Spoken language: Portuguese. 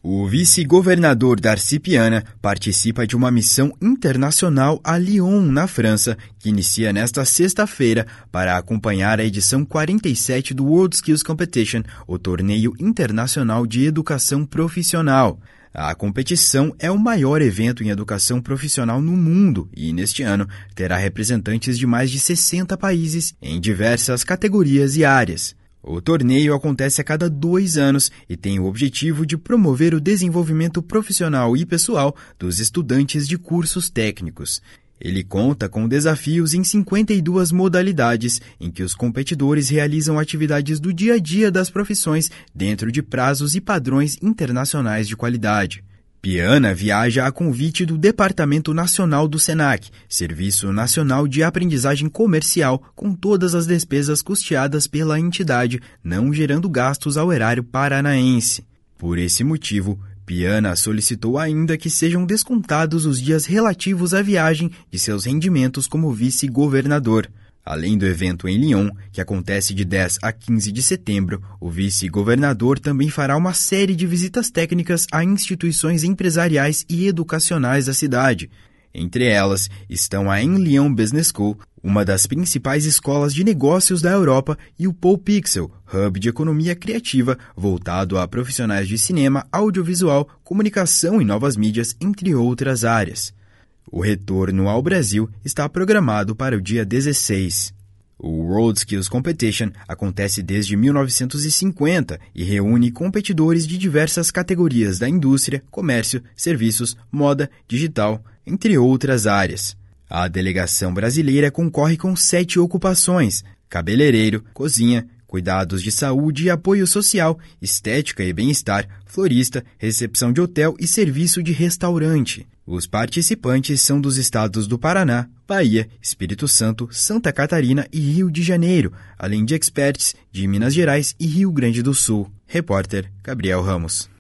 O vice-governador Darcy Piana participa de uma missão internacional a Lyon, na França, que inicia nesta sexta-feira para acompanhar a edição 47 do World Skills Competition, o torneio internacional de educação profissional. A competição é o maior evento em educação profissional no mundo e, neste ano, terá representantes de mais de 60 países em diversas categorias e áreas. O torneio acontece a cada 2 anos e tem o objetivo de promover o desenvolvimento profissional e pessoal dos estudantes de cursos técnicos. Ele conta com desafios em 52 modalidades, em que os competidores realizam atividades do dia a dia das profissões dentro de prazos e padrões internacionais de qualidade. Piana viaja a convite do Departamento Nacional do SENAC, Serviço Nacional de Aprendizagem Comercial, com todas as despesas custeadas pela entidade, não gerando gastos ao erário paranaense. Por esse motivo, Piana solicitou ainda que sejam descontados os dias relativos à viagem de seus rendimentos como vice-governador. Além do evento em Lyon, que acontece de 10 a 15 de setembro, o vice-governador também fará uma série de visitas técnicas a instituições empresariais e educacionais da cidade. Entre elas estão a Lyon Business School, uma das principais escolas de negócios da Europa, e o Paul Pixel, hub de economia criativa voltado a profissionais de cinema, audiovisual, comunicação e novas mídias, entre outras áreas. O retorno ao Brasil está programado para o dia 16. O World Skills Competition acontece desde 1950 e reúne competidores de diversas categorias da indústria, comércio, serviços, moda, digital, entre outras áreas. A delegação brasileira concorre com 7 ocupações: cabeleireiro, cozinha, cuidados de saúde e apoio social, estética e bem-estar, florista, recepção de hotel e serviço de restaurante. Os participantes são dos estados do Paraná, Bahia, Espírito Santo, Santa Catarina e Rio de Janeiro, além de experts de Minas Gerais e Rio Grande do Sul. Repórter Gabriel Ramos.